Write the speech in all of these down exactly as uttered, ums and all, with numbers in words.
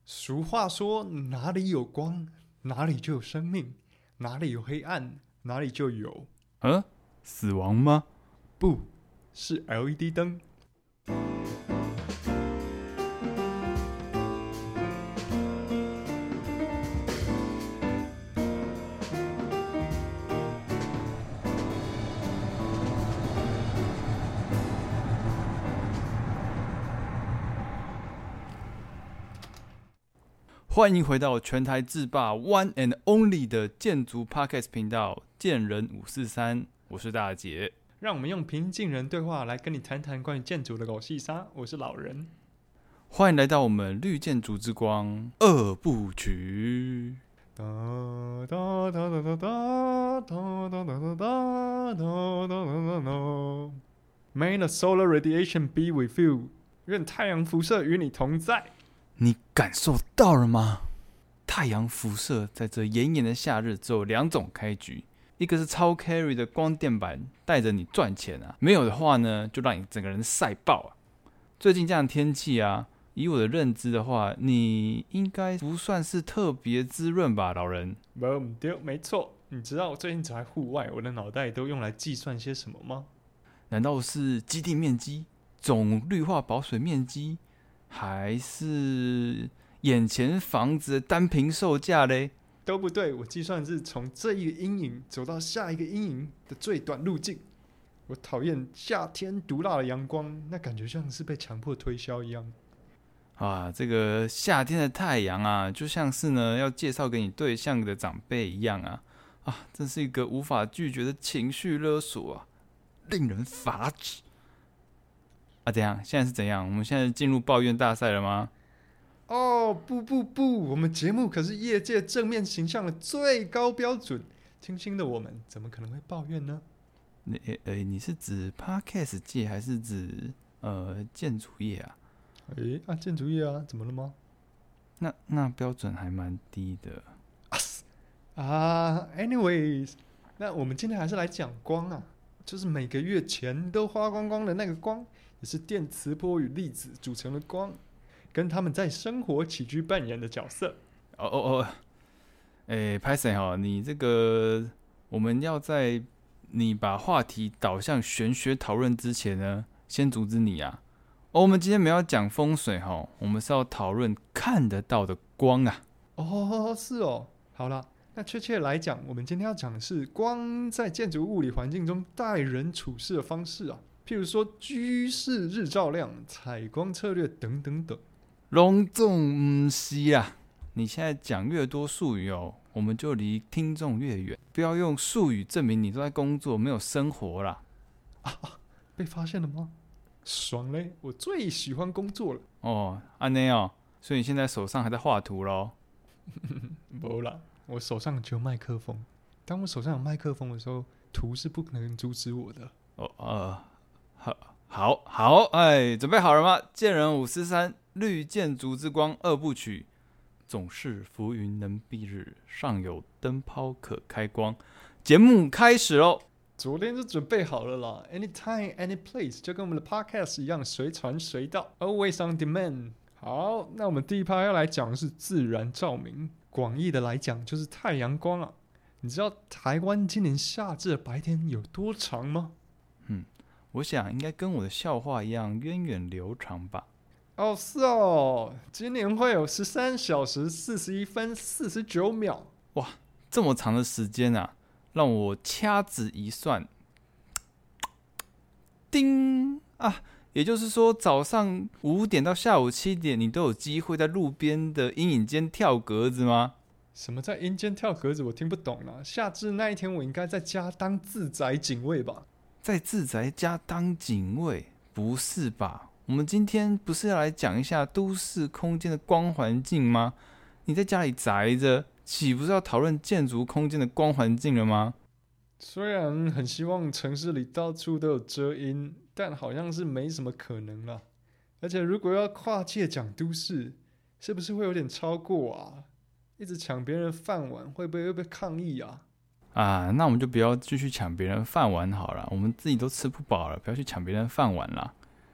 俗话说，哪里有光，哪里就有生命；哪里有黑暗，哪里就有…… 呃，死亡吗？ 不是 L E D 灯。 欢迎回到全台制霸 One and Only 的建筑 Podcast 频道，建人五四三，我是大姐。 让我们用平静人对话来跟你谈谈关于建筑的狗细沙。我是老人。 欢迎来到我们绿建筑之光二部曲。 哒哒哒哒哒哒哒哒哒哒哒哒哒哒。May the solar radiation be with you。愿太阳辐射与你同在。 你感受到了吗？太阳辐射在这炎炎的夏日只有两种开局，一个是超 carry 的光电板带着你赚钱啊，没有的话呢，就让你整个人晒爆啊。最近这样的天气啊，以我的认知的话，你应该不算是特别滋润吧，老人？ 不对，没错。你知道我最近在户外，我的脑袋都用来计算些什么吗？ 难道是基地面积、总绿化保水面积？还是眼前房子的单坪售价嘞？ 都不对，我计算是从这一个阴影走到下一个阴影的最短路径。我讨厌夏天毒辣的阳光，那感觉像是被强迫推销一样。 啊，这个夏天的太阳啊，就像是呢要介绍给你对象的长辈一样啊，啊，这是一个无法拒绝的情绪勒索啊，令人发指。啊，怎样？现在是怎样？我们现在进入抱怨大赛了吗？ 哦，不不不，我们节目可是业界正面形象的最高标准，清新的我们怎么可能会抱怨呢？ 你呃，你是指 Podcast 界还是指呃建筑业啊？ 诶，啊，建筑业啊，怎么了吗？ 那那标准还蛮低的。 啊 ，anyways， 那我们今天还是来讲光啊，就是每个月钱都花光光的那个光。也是电磁波与粒子组成的光，跟他们在生活起居扮演的角色。 哦哦哦，哎，拍谁哈？你这个我们要在你把话题导向玄学讨论之前呢，先阻止你啊！哦，我们今天没有讲风水哈，我们是要讨论看得到的光啊。 哦，是哦。好啦，那确切来讲，我们今天要讲的是光在建筑物理环境中待人处事的方式啊。譬如说居室日照量、采光策略等等等。 隆重不是啦，你现在讲越多术语哦，我们就离听众越远。不要用术语证明你都在工作，没有生活啦。 啊啊，被发现了吗？爽嘞！我最喜欢工作了。 哦，安内哦，所以你现在手上还在画图咯？ 没啦，我手上只有麦克风。当我手上有麦克风的时候，图是不能阻止我的。 哦呃。好，好，好，哎，准备好了吗？建人五四三，绿建筑之光二部曲，总是浮云能蔽日，上有灯泡可开光。节目开始喽！ 昨天就准备好了啦 ，anytime any place， 就跟我们的 podcast 一样，随传随到 ，always on demand。好，那我们第一趴要来讲的是自然照明，广义的来讲就是太阳光啊。你知道台湾今年夏至的白天有多长吗？ 嗯。我想应该跟我的笑话一样源远流长吧。 哦，是哦，今年会有十三小时四十一分四十九秒。 哇，这么长的时间啊！让我掐指一算，叮啊！也就是说，早上五点到下午七点，你都有机会在路边的阴影间跳格子吗？ 什么在阴间跳格子？我听不懂啦。夏至那一天，我应该在家当自宅警卫吧？ 在自宅家当警卫？不是吧？我们今天不是要来讲一下都市空间的光环境吗？你在家里宅着，岂不是要讨论建筑空间的光环境了吗？ 虽然很希望城市里到处都有遮阴，但好像是没什么可能啦。而且如果要跨界讲都市，是不是会有点超过啊？一直抢别人饭碗，会不会又被抗议啊？ 啊，那我们就不要继续抢别人饭碗好了，我们自己都吃不饱了，不要去抢别人饭碗啦。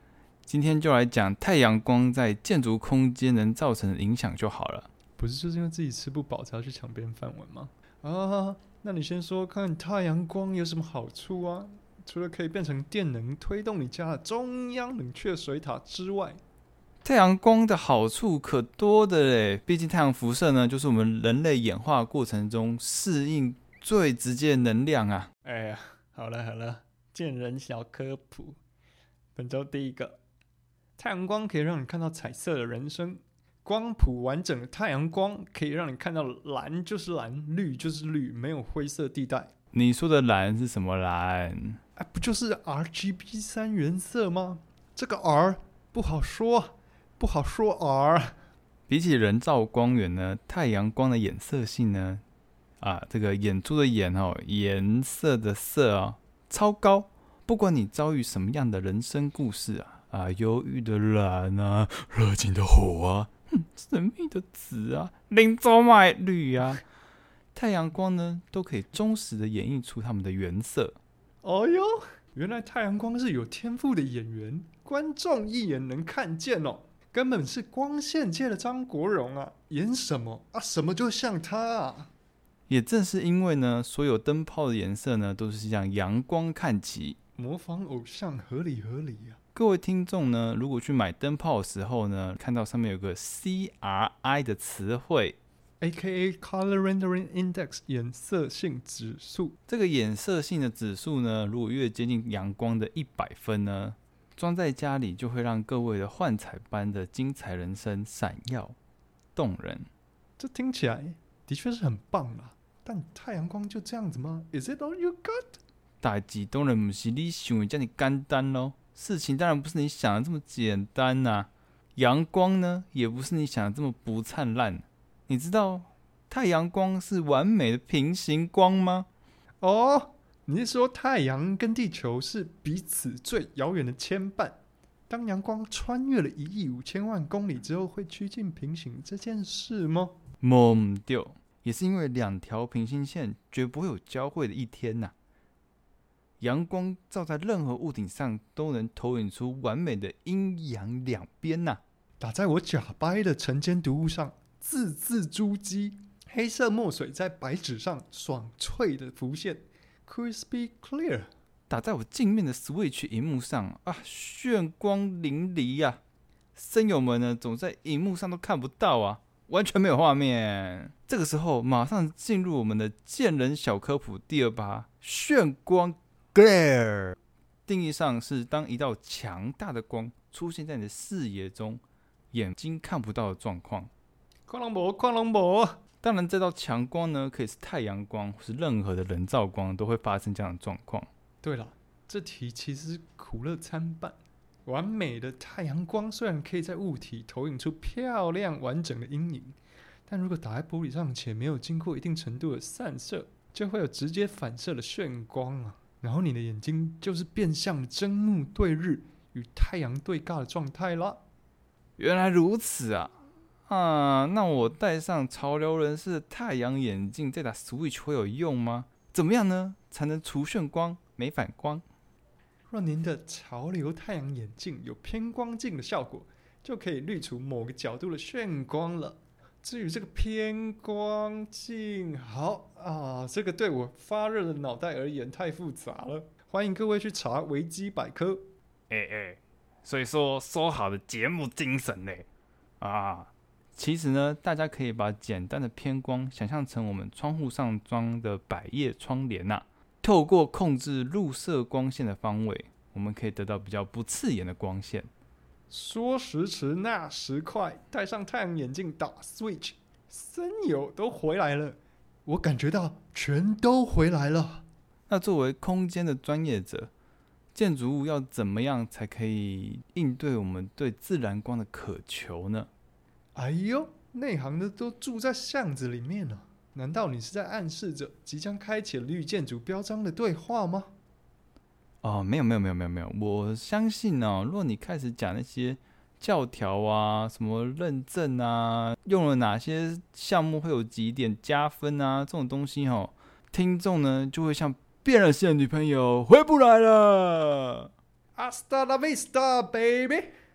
今天就来讲太阳光在建筑空间能造成的影响就好了。 不是就是因为自己吃不饱才要去抢别人饭碗吗？啊，那你先说看太阳光有什么好处啊？除了可以变成电能推动你家的中央冷却水塔之外， 太阳光的好处可多的嘞。毕竟太阳辐射呢，就是我们人类演化过程中适应最直接的能量啊。 哎呀，好了好了，见人小科普。本周第一个，太阳光可以让你看到彩色的人生。光谱完整的太阳光可以让你看到蓝就是蓝，绿就是绿，没有灰色地带。 你说的蓝是什么蓝？ 啊，不就是 R G B 三原色吗？这个 R 不好说，不好说 R。 比起人造光源呢，太阳光的衍射性呢，啊，这个眼珠的眼哦，颜色的色啊、哦，超高。不管你遭遇什么样的人生故事啊，啊，忧郁的蓝啊，热情的火啊。神秘的紫啊，林州麦绿啊，太阳光呢都可以忠实的演绎出它们的原色。 哦哟，原来太阳光是有天赋的演员，观众一眼能看见哦，根本是光线界的张国荣啊，演什么啊，什么就像他啊。 也正是因为呢，所有灯泡的颜色呢都是向阳光看齐， 模仿偶像合理合理啊。 各位听众呢，如果去买灯泡的时候呢，看到上面有个 C R I 的词汇 A K A Color Rendering Index 颜色性指数， 这个颜色性的指数呢，如果越接近阳光的一百分呢，装在家里就会让各位的幻彩般的精彩人生闪耀动人。 这听起来的确是很棒啦，但太阳光就这样子吗？ Is it all you got？ 代志当然不是你想的这么简单咯，事情当然不是你想的这么简单啊。阳光呢，也不是你想的这么不灿烂。你知道太阳光是完美的平行光吗？ 哦，你是说太阳跟地球是彼此最遥远的牵绊？当阳光穿越了一亿五千万公里之后，会趋近平行这件事吗？ 没不对，也是因为两条平行线绝不会有交汇的一天呐、啊。阳光照在任何物体上，都能投影出完美的阴阳两边呐、啊。 打在我假掰的晨间读物上，字字珠玑，黑色墨水在白纸上爽脆的浮现 ，crispy clear。 打在我镜面的 Switch 萤幕上啊，炫光淋漓啊！声友们呢，总在萤幕上都看不到啊，完全没有画面。这个时候，马上进入我们的见人小科普第二趴：炫光 glare。定义上是当一道强大的光出现在你的视野中，眼睛看不到的状况。 看人无，看人无。 当然，这道强光呢，可以是太阳光，或是任何的人造光，都会发生这样的状况。 对了，这题其实苦乐参半。完美的太阳光虽然可以在物体投影出漂亮完整的阴影，但如果打在玻璃上且没有经过一定程度的散射，就会有直接反射的眩光啊。然后你的眼睛就是变相的真目对日，与太阳对尬的状态啦。 原来如此啊！啊，那我戴上潮流人士的太阳眼镜再打 Switch 会有用吗？怎么样呢？才能除眩光、没反光？ 若您的潮流太阳眼镜有偏光镜的效果，就可以滤除某个角度的眩光了。至于这个偏光镜，好啊，这个对我发热的脑袋而言太复杂了，欢迎各位去查维基百科。 哎哎、欸欸，所以说说好的节目精神嘞啊！其实呢，大家可以把简单的偏光想象成我们窗户上装的百叶窗帘呐、啊。透过控制入射光线的方位，我们可以得到比较不刺眼的光线。 说时迟，那时快，戴上太阳眼镜打 Switch， 森友都回来了，我感觉到全都回来了。 那作为空间的专业者，建筑物要怎么样才可以应对我们对自然光的渴求呢？ 哎呦，内行的都住在巷子里面了。难道你是在暗示着即将开启绿建筑标章的对话吗？ 哦，没有没有没有没有没有，我相信哦，如果你开始讲那些教条啊、什么认证啊，用了哪些项目会有几点加分啊，这种东西哦，听众呢就会像变了心的女朋友回不来了。 Hasta la vista, baby。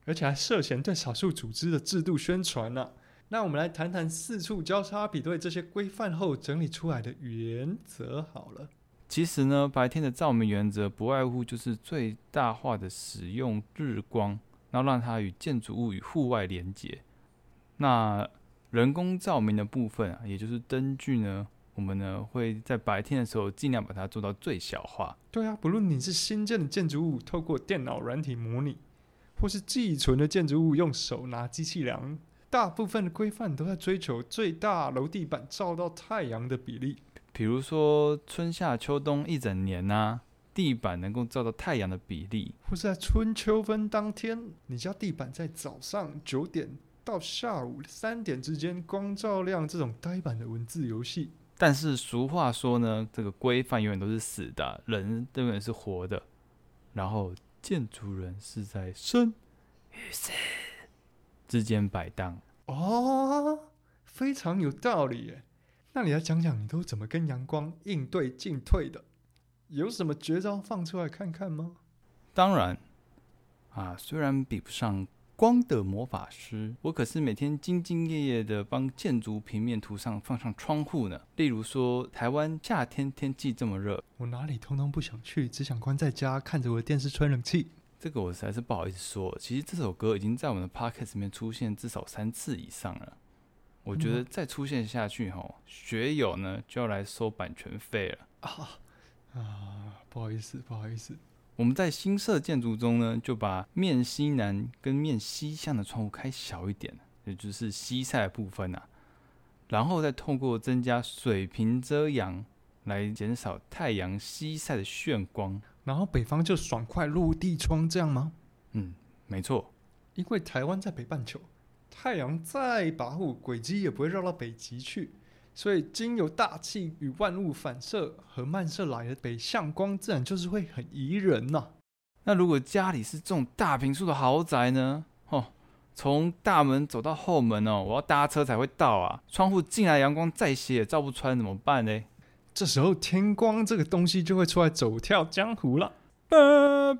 而且还涉嫌对少数组织的制度宣传呢、啊。那我们来谈谈四处交叉比对这些规范后整理出来的原则好了。 其实呢，白天的照明原则不外乎就是最大化的使用日光，然后让它与建筑物与户外连接。那人工照明的部分啊，也就是灯具呢，我们呢会在白天的时候尽量把它做到最小化。 对啊，不论你是新建的建筑物，透过电脑软体模拟，或是寄存的建筑物用手拿机器量，大部分的规范都在追求最大楼地板照到太阳的比例。 比如说春夏秋冬一整年啊，地板能够照到太阳的比例， 或是在春秋分当天，你家地板在早上九点到下午三点之间光照亮这种呆板的文字游戏。 但是俗话说呢，这个规范永远都是死的，人永远是活的，然后建筑人是在生与死之间摆荡。 哦，非常有道理耶。那你来讲讲你都怎么跟阳光应对进退的？有什么绝招放出来看看吗？ 当然啊，虽然比不上光的魔法师，我可是每天兢兢业业的帮建筑平面图上放上窗户呢。例如说，台湾夏天天气这么热， 我哪里通通不想去，只想关在家看着我的电视吹冷气。 这个我实在是不好意思说，其实这首歌已经在我们的 podcast 里面出现至少三次以上了。我觉得再出现下去吼，学友呢就要来收版权费了啊啊！不好意思，不好意思。 我们在新设建筑中呢，就把面西南跟面西向的窗户开小一点，也就是西晒的部分啊，然后再透过增加水平遮阳来减少太阳西晒的眩光。 然后北方就爽快落地窗，这样吗？ 嗯，没错。 因为台湾在北半球，太阳再跋扈，轨迹也不会绕到北极去，所以经由大气与万物反射和漫射来的北向光，自然就是会很宜人呐、啊。 那如果家里是这种大坪数的豪宅呢？哦，从大门走到后门哦，我要搭车才会到啊。窗户进来阳光再斜也照不穿，怎么办呢？ 这时候天光这个东西就会出来走跳江湖了。 那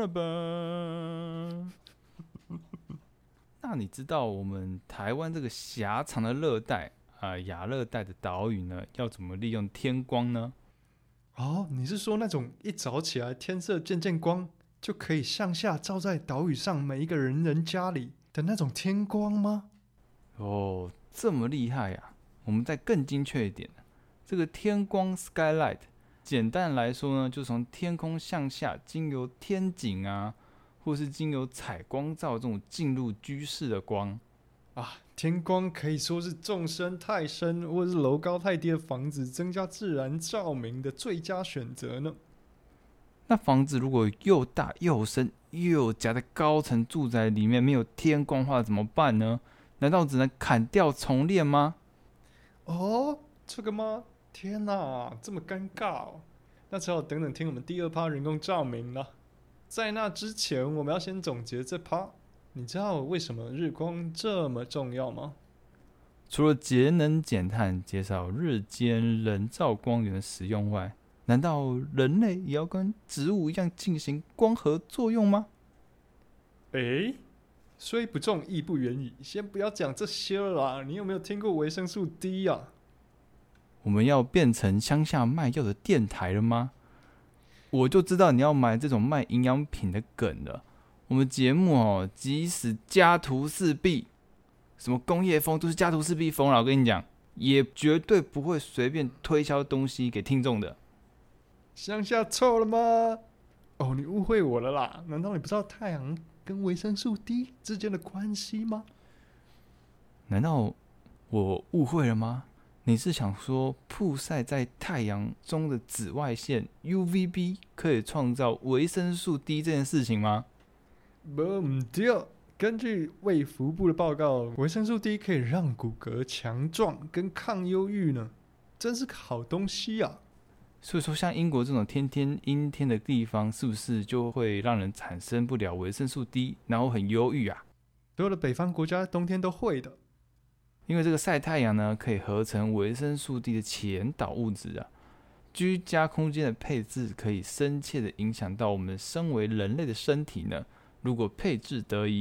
你知道我们台湾这个狭长的热带啊亚热带的岛屿呢，要怎么利用天光呢？ 哦，你是说那种一早起来天色渐渐光，就可以向下照在岛屿上每一个人人家里的那种天光吗？ 哦，这么厉害呀、啊！我们再更精确一点，这个天光 skylight， 简单来说呢，就从天空向下，经由天井啊，或是经由采光罩这种进入居室的光啊。天光可以说是纵深太深或是楼高太低的房子增加自然照明的最佳选择呢。 那房子如果又大又深又夹在高层住宅里面，没有天光的话怎么办呢？难道只能砍掉重练吗？ 哦，这个吗？天哪，这么尴尬哦！那只好等等听我们第二趴人工照明了。在那之前，我们要先总结这趴。你知道为什么日光这么重要吗？ 除了节能减碳、减少日间人造光源的使用外，难道人类也要跟植物一样进行光合作用吗？ 诶，虽不中，亦不远矣。先不要讲这些了啦，你有没有听过维生素 D 啊？ 我们要变成乡下卖药的电台了吗？我就知道你要买这种卖营养品的梗了。我们节目哦，即使家徒四壁，什么工业风都是家徒四壁风啦，我跟你讲，也绝对不会随便推销东西给听众的。 乡下臭了吗？哦，你误会我了啦！难道你不知道太阳跟维生素 D 之间的关系吗？ 难道我误会了吗？你是想说曝晒在太阳中的紫外线 U V B 可以创造维生素 D 这件事情吗？ 不对，根据卫福部的报告，维生素 D 可以让骨骼强壮跟抗忧郁呢，真是个好东西啊！ 所以说，像英国这种天天阴天的地方，是不是就会让人产生不了维生素 D， 然后很忧郁啊？ 所有的北方国家冬天都会的。 因为这个晒太阳呢，可以合成维生素 D 的前导物质啊。居家空间的配置可以深切的影响到我们身为人类的身体呢。如果配置得宜，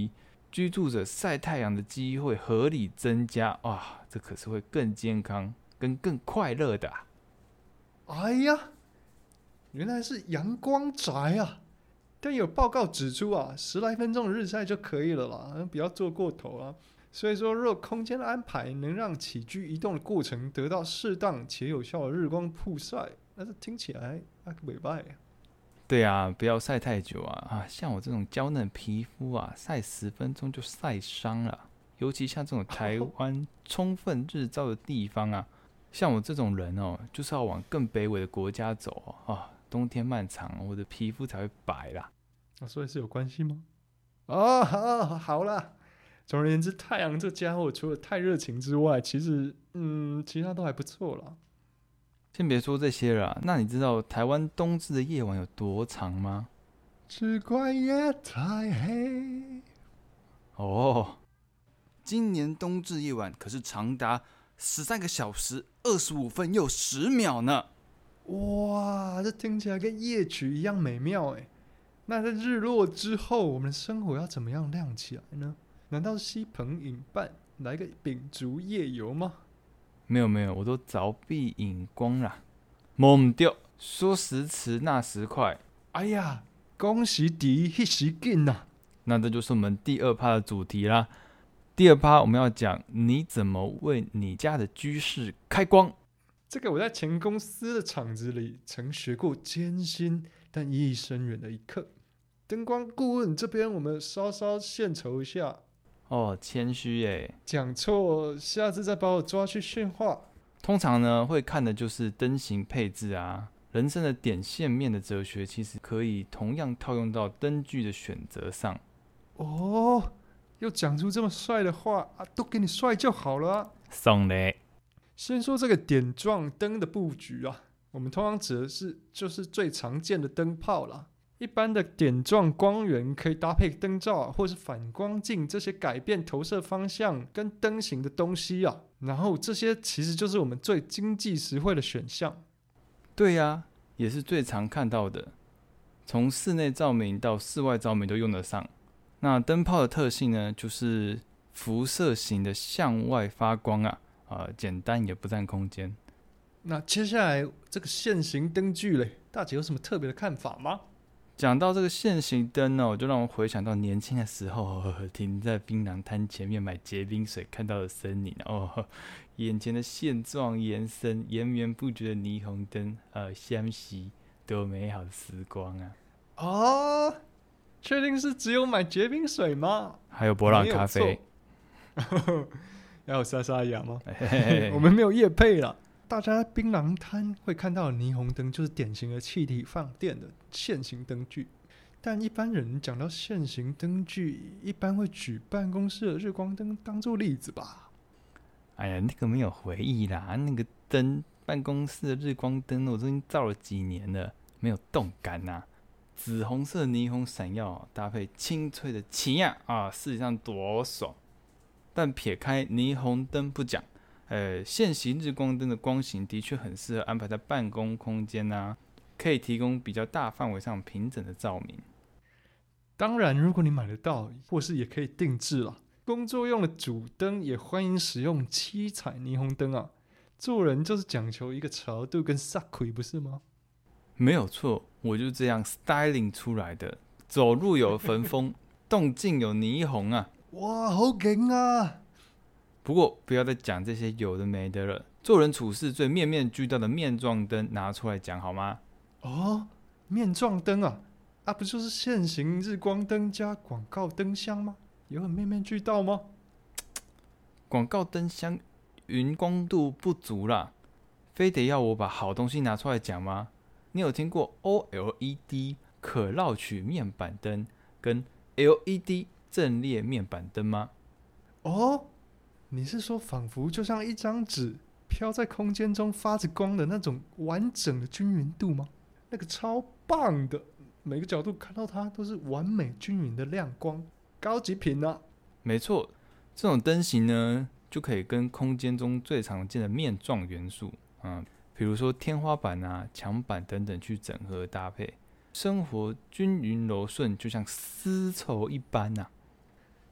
居住者晒太阳的机会合理增加，哇，这可是会更健康跟更快乐的啊！ 哎呀，原来是阳光宅啊！但有报告指出啊，十来分钟的日晒就可以了啦，不要做过头啊。所以说，若空间的安排能让起居移动的过程得到适当且有效的日光曝晒，那这听起来还可不错。 对啊，不要晒太久啊！啊，像我这种娇嫩皮肤啊，晒十分钟就晒伤了。尤其像这种台湾充分日照的地方啊，像我这种人哦，就是要往更北纬的国家走哦。啊，冬天漫长，我的皮肤才会白啦。 啊，所以是有关系吗？哦，好，好啦。总而言之，太阳这家伙除了太热情之外，其实嗯，其他都还不错啦。 先别说这些了啦，那你知道台湾冬至的夜晚有多长吗？ 只怪夜太黑。 哦，今年冬至夜晚可是长达十三个小时二十五分又十秒呢！ 哇，这听起来跟夜曲一样美妙哎。那在日落之后，我们的生活要怎么样亮起来呢？难道是吸朋引伴，来个秉烛夜游吗？ 没有没有，我都凿壁引光啦。懵掉，说时迟那时快， 哎呀，恭喜第一时紧呐！ 那这就是我们第二趴的主题啦。第二趴我们要讲你怎么为你家的居室开光。 这个我在前公司的厂子里曾学过艰辛但意义深远的一课。灯光顾问这边我们稍稍献丑一下。 哦，谦虚耶， 讲错，下次再把我抓去训话。 通常呢，会看的就是灯型配置啊。人生的点线面的哲学，其实可以同样套用到灯具的选择上。 哦，又讲出这么帅的话啊，都给你帅就好了啊。 送嘞。 先说这个点状灯的布局啊，我们通常指的是就是最常见的灯泡啦。一般的点状光源可以搭配灯罩啊，或是反光镜这些改变投射方向跟灯型的东西啊，然后这些其实就是我们最经济实惠的选项。 对呀、啊，也是最常看到的，从室内照明到室外照明都用得上。那灯泡的特性呢，就是辐射型的向外发光啊，呃，简单也不占空间。 那接下来这个线型灯具嘞，大姐有什么特别的看法吗？ 讲到这个线型灯呢，就让我回想到年轻的时候，呵呵停在槟榔摊前面买结冰水看到的身影哦，眼前的线状延伸、延绵不绝的霓虹灯，呃，相惜多美好的时光啊！ 哦，确定是只有买结冰水吗？ 还有伯朗咖啡， 要有沙沙哑吗？ 嘿嘿嘿我们没有业配啦。大家在槟榔摊会看到的霓虹灯，就是典型的气体放电的线型灯具。但一般人讲到线型灯具，一般会举办公室的日光灯当做例子吧？ 哎呀，那个没有回忆啦，那个灯，办公室的日光灯，我都已经照了几年了，没有动感呐、啊。紫红色霓虹闪耀，搭配清脆的旗呀啊，事实上多爽！但撇开霓虹灯不讲。呃，线型日光灯的光型的确很适合安排在办公空间啊，可以提供比较大范围上平整的照明。 当然，如果你买得到，或是也可以定制啦。工作用的主灯也欢迎使用七彩霓虹灯啊。做人就是讲求一个潮度跟煞气，不是吗？ 没有错，我就这样 styling 出来的。走路有焚风，动静有霓虹啊！ 哇，好劲啊！ 不过不要再讲这些有的没的了，做人处事最面面俱到的面状灯拿出来讲好吗？ 哦，面状灯啊，啊不就是线型日光灯加广告灯箱吗？有很面面俱到吗？ 广告灯箱荧光度不足啦，非得要我把好东西拿出来讲吗？你有听过 O L E D 可绕曲面板灯跟 L E D 阵列面板灯吗？ 哦，你是说仿佛就像一张纸飘在空间中发着光的那种完整的均匀度吗？那个超棒的，每个角度看到它都是完美均匀的亮光，高级品啊！ 没错，这种灯型呢，就可以跟空间中最常见的面状元素，嗯，比如说天花板啊、墙板等等去整合搭配，生活均匀柔顺，就像丝绸一般啊。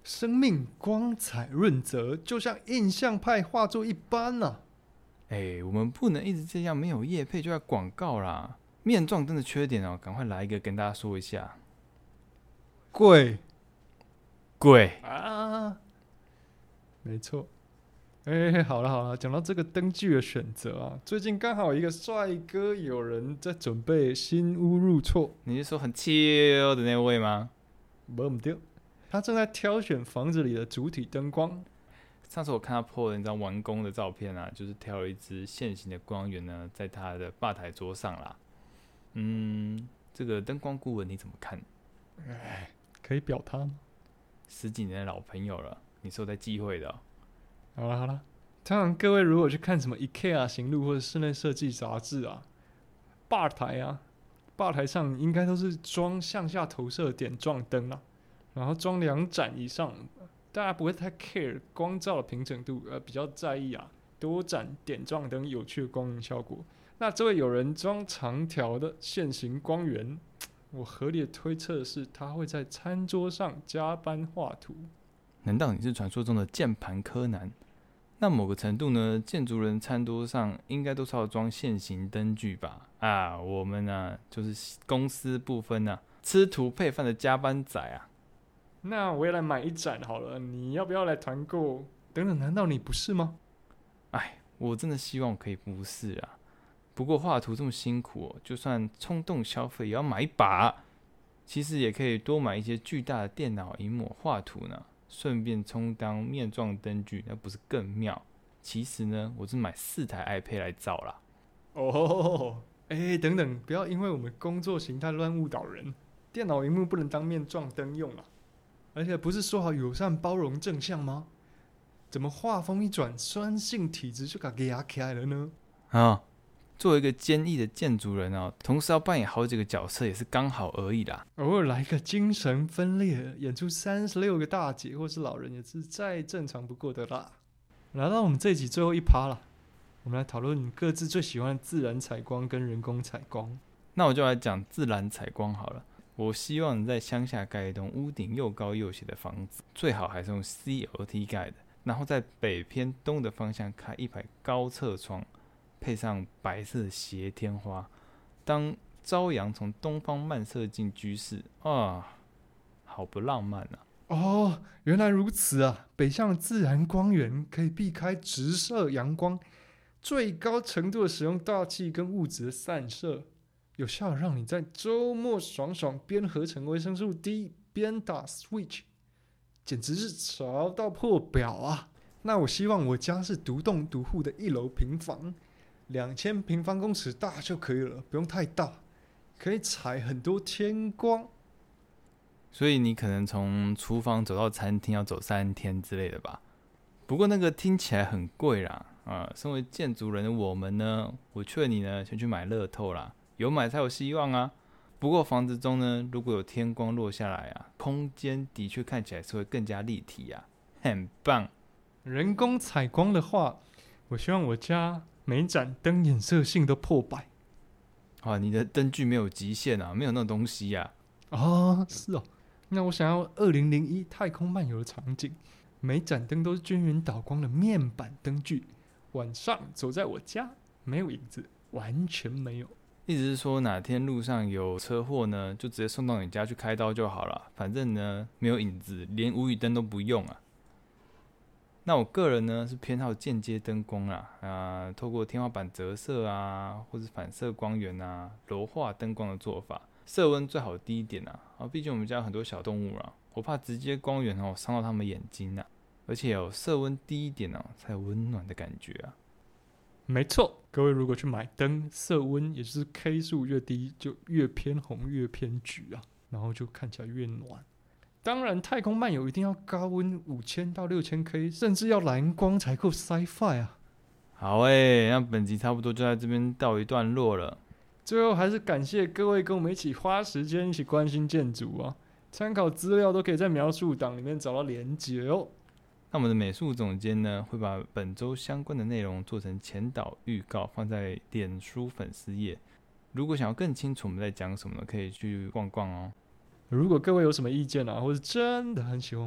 生命光彩润泽，就像印象派画作一般啊。 哎，我们不能一直这样，没有业配就要广告啦。面撞灯的缺点哦，赶快来一个跟大家说一下。 贵， 贵啊，没错。哎，好了好了，讲到这个灯具的选择啊，最近刚好一个帅哥有人在准备新屋入厝， 你是说很 chill 的那位吗？ 没不对，他正在挑选房子里的主体灯光。 上次我看他 po 了一张完工的照片啊，就是挑了一支线形的光源呢，在他的吧台桌上啦。嗯，这个灯光顾问你怎么看？ 哎，可以表他吗？ 十几年的老朋友了，你是有在忌讳的、哦。 好了好了，当然各位如果去看什么 IKEA 行路或者室内设计杂志啊，吧台啊，吧台上应该都是装向下投射点状灯啊，然后装两盏以上，大家不会太 care 光照的平整度，呃，比较在意啊多盏点状灯有趣的光影效果。那这位有人装长条的线形光源，我合理的推测是他会在餐桌上加班画图。 难道你是传说中的键盘柯南？那某个程度呢，建筑人餐桌上应该都是要装线形灯具吧？啊，我们呢、啊、就是公司部分呢、啊、吃图配饭的加班仔啊。 那我也来买一盏好了，你要不要来团购？等等，难道你不是吗？ 哎，我真的希望我可以不是啊。不过画图这么辛苦哦，就算冲动消费也要买一把。其实也可以多买一些巨大的电脑萤幕画图呢。顺便充当面状灯具，那不是更妙？其实呢，我是买四台 iPad 来造啦。 哦，哎，等等，不要因为我们工作形态乱误导人。电脑萤幕不能当面状灯用啊！而且不是说好友善、包容、正向吗？怎么话锋一转，酸性体质就给它压起来了呢？ 啊，作为一个坚毅的建筑人哦，同时要扮演好几个角色，也是刚好而已啦。 偶尔来个精神分裂，演出三十六个大姐或是老人，也是再正常不过的啦。来到我们这一集最后一趴了，我们来讨论各自最喜欢的自然采光跟人工采光。 那我就来讲自然采光好了。我希望你在乡下盖一栋屋顶又高又斜的房子，最好还是用 C L T 盖的，然后在北偏东的方向开一排高侧窗。配上白色的斜天花，当朝阳从东方漫射进居室，啊，好不浪漫啊！ 哦，原来如此啊！北向自然光源可以避开直射阳光，最高程度的使用大气跟物质的散射，有效让你在周末爽爽边合成维生素 D 边打 Switch， 简直是潮到破表啊！那我希望我家是独栋独户的一楼平房。两千平方公尺大就可以了，不用太大，可以采很多天光。 所以你可能从厨房走到餐厅要走三天之类的吧？不过那个听起来很贵啦，啊，身为建筑人的我们呢，我劝你呢先去买乐透啦，有买才有希望啊。不过房子中呢，如果有天光落下来啊，空间的确看起来是会更加立体啊，很棒。 人工采光的话，我希望我家每盏灯颜色性都破百。 啊，你的灯具没有极限啊，没有那种东西啊。 哦，是哦。那我想要二零零一太空漫游的场景，每盏灯都是均匀导光的面板灯具。晚上走在我家，没有影子，完全没有。 意思是说，哪天路上有车祸呢，就直接送到你家去开刀就好了。反正呢，没有影子，连无雨灯都不用啊。那我个人呢是偏好间接灯光啦，啊，透过天花板折射啊，或是反射光源啊，柔化灯光的做法，色温最好低一点啊。啊，毕竟我们家有很多小动物啦，我怕直接光源哦伤到它们眼睛啊。而且有色温低一点哦，才有温暖的感觉啊。 没错，各位如果去买灯，色温也就是 K 数越低，就越偏红越偏橘啊，然后就看起来越暖。当然，太空漫游一定要高温五千到六千 K， 甚至要蓝光才够 Sci-Fi 啊。 好诶、欸，那本集差不多就在这边告一段落了。 最后还是感谢各位跟我们一起花时间一起关心建筑啊，参考资料都可以在描述档里面找到连结哦。 那我们的美术总监呢，会把本周相关的内容做成前导预告，放在脸书粉丝页。如果想要更清楚我们在讲什么呢，可以去逛逛哦。 如果各位有什么意见啊，或是真的很喜欢我们，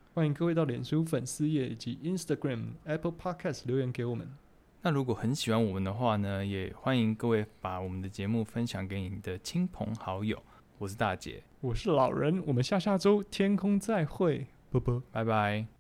欢迎各位到脸书粉丝页以及 Instagram、Apple Podcast 留言给我们。 那如果很喜欢我们的话呢，也欢迎各位把我们的节目分享给你的亲朋好友。我是大姐， 我是老人，我们下下周天空再会，啵啵， 拜拜。